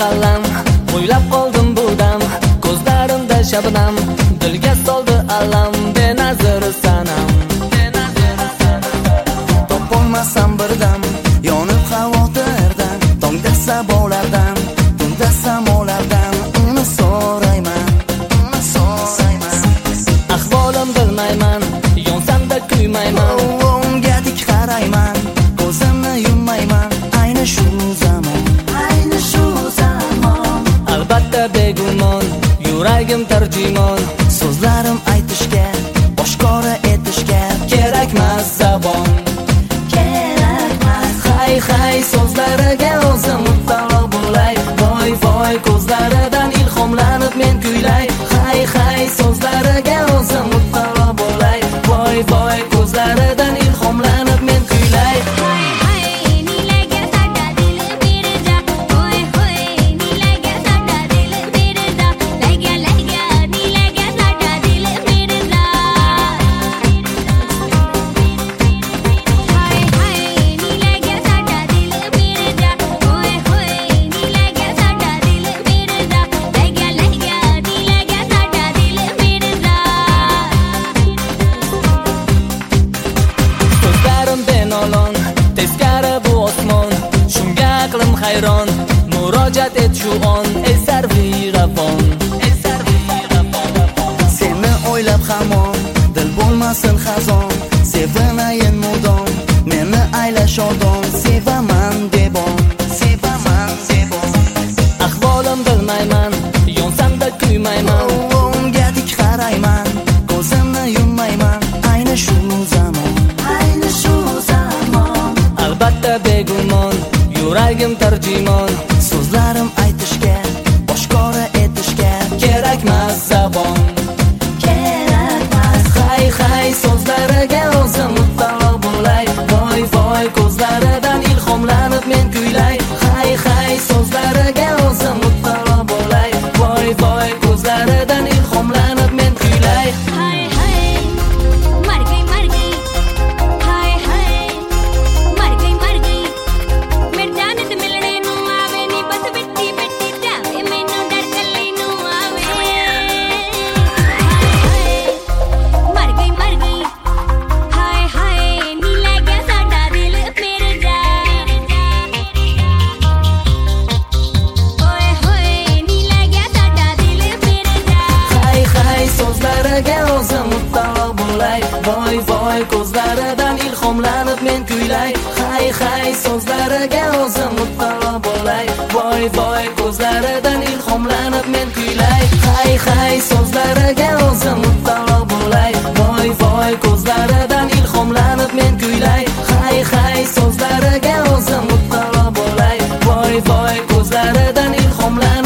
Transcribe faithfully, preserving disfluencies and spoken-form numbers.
alam, o'ylab qoldim bu dam, ko'zlarimda shabnam, dilga soldi alam, benazir sanam. Topolmasam birdam, yonib xavotirdan, tongda sabolardan, tunda samolardan uni so'rayman, uni so'rayman. Ahvolim bilmayman, yonsam-da kuymayman, unga dik qarayman, ko'zimni yummayman, ayni shu zamon, ayni shu zamon. albatta begumon, yuragim tarjimon, So'zlarim aytishga, oshkora etishga kerakmas zabon. Hay hay so'zlariga o'zim muttalo bo'lay, voy voy ko'zlaridan ilhomlanib men kuylay. Hay hay so'zlariga o'zim muttalo bo'lay, voy voy ko'zlaridan ilhomlanib men kuylay. Teskari bu osmon, shunga aqlim hayron, murojaat et shu on, ey sarvi g'afon, ey sarvi g'afon. Seni o'ylab hamon, dil bo'lmasin xazon, sevinayin mudom, meni ayla shodon, sevaman debon, sevaman debon. Ahvolim bilmayman, yonsam-da kuymayman, unga dik qarayman, ko'zimni yummayman, ayni shu zamon, ayni shu zamon. albatta begumon, yuragim tarjimon, So'zlarim aytishga, oshkora etishga kerakmas zabon. kerakmas. Hay hay so'zlariga o'zim muttalo bo'lay, voy voy ko'zlaridan ilhomlanib men kuylay. Hay hay so'zlariga o'zim muttalo bo'lay, voy voy ko'zlaridan ilhomlanib men kuylay. हाय हाय मर गई मर गई हाय हाय मर गई मर गई मेरे जान ते मिलने नु आवे नी बस बिट्टी बिट्टी जावे मैनू डर कल्ली नु आवे हाय मर गई मर गई हाय हाय नी ले गया साडा दिल मेरे जा ओए होए नी ले गया साडा दिल मेरे जा Hay hay so'zlariga o'zim muttalo bo'lay, voy voy ko'zlaridan ilhomlanib men kuylay. Hay hay so'zlariga o'zim muttalo bo'lay, voy voy ko'zlaridan ilhomlanib men kuylay. Hay hay so'zlariga o'zim muttalo bo'lay, voy voy ko'zlaridan ilhomlanib men kuylay. Hay hay so'zlariga o'zim muttalo bo'lay, voy voy ko'zlaridan ilhomlanib